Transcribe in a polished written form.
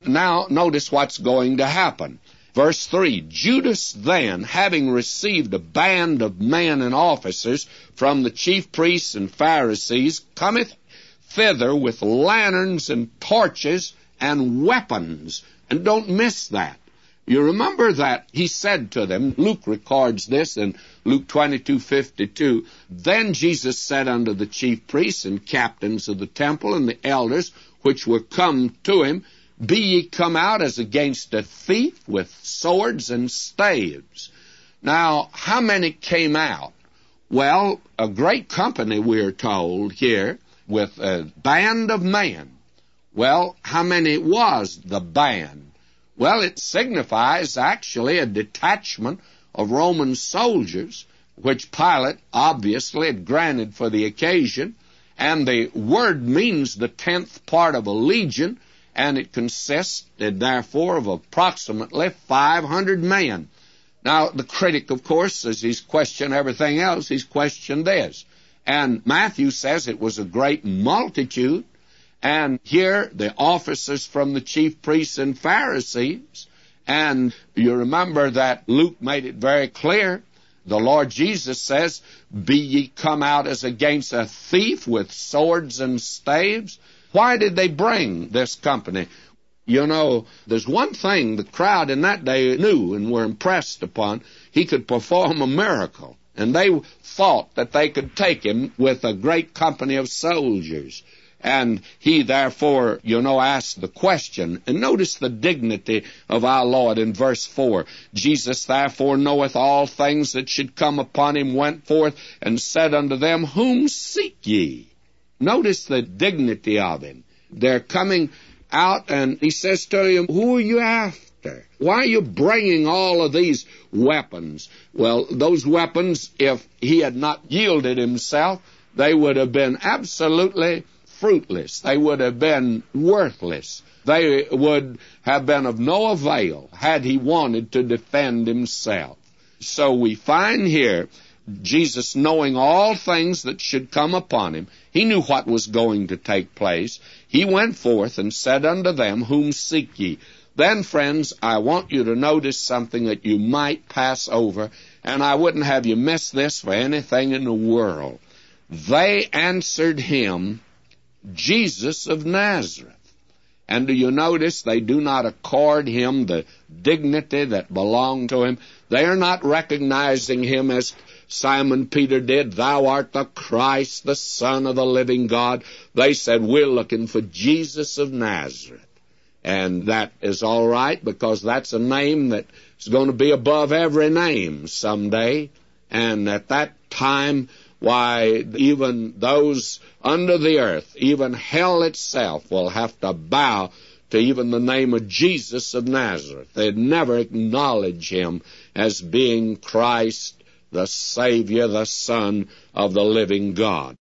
Now, notice what's going to happen. Verse 3, Judas then, having received a band of men and officers from the chief priests and Pharisees, cometh thither with lanterns and torches and weapons. And don't miss that. You remember that he said to them, Luke records this in Luke 22:52, Then Jesus said unto the chief priests and captains of the temple and the elders which were come to him, Be ye come out as against a thief with swords and staves? Now, how many came out? Well, a great company, we're told here, with a band of men. Well, how many was the band? Well, it signifies actually a detachment of Roman soldiers, which Pilate obviously had granted for the occasion, and the word means the 10th part of a legion, and it consisted, therefore, of approximately 500 men. Now, the critic, of course, as he's questioned everything else, he's questioned this. And Matthew says it was a great multitude, and here the officers from the chief priests and Pharisees. And you remember that Luke made it very clear. The Lord Jesus says, Be ye come out as against a thief with swords and staves? Why did they bring this company? You know, there's one thing the crowd in that day knew and were impressed upon. He could perform a miracle. And they thought that they could take him with a great company of soldiers. And he, therefore, asked the question. And notice the dignity of our Lord in verse 4. Jesus, therefore, knoweth all things that should come upon him, went forth and said unto them, Whom seek ye? Notice the dignity of him. They're coming out, and he says to him, Who are you after? Why are you bringing all of these weapons? Well, those weapons, if he had not yielded himself, they would have been absolutely fruitless. They would have been worthless. They would have been of no avail had he wanted to defend himself. So we find here Jesus knowing all things that should come upon him. He knew what was going to take place. He went forth and said unto them, Whom seek ye? Then, friends, I want you to notice something that you might pass over, and I wouldn't have you miss this for anything in the world. They answered him, Jesus of Nazareth. And do you notice they do not accord him the dignity that belonged to him? They are not recognizing him as Simon Peter did, Thou art the Christ, the Son of the living God. They said, We're looking for Jesus of Nazareth. And that is all right, because that's a name that is going to be above every name someday. And at that time, why, even those under the earth, even hell itself, will have to bow to even the name of Jesus of Nazareth. They'd never acknowledge him as being Christ, the Savior, the Son of the living God.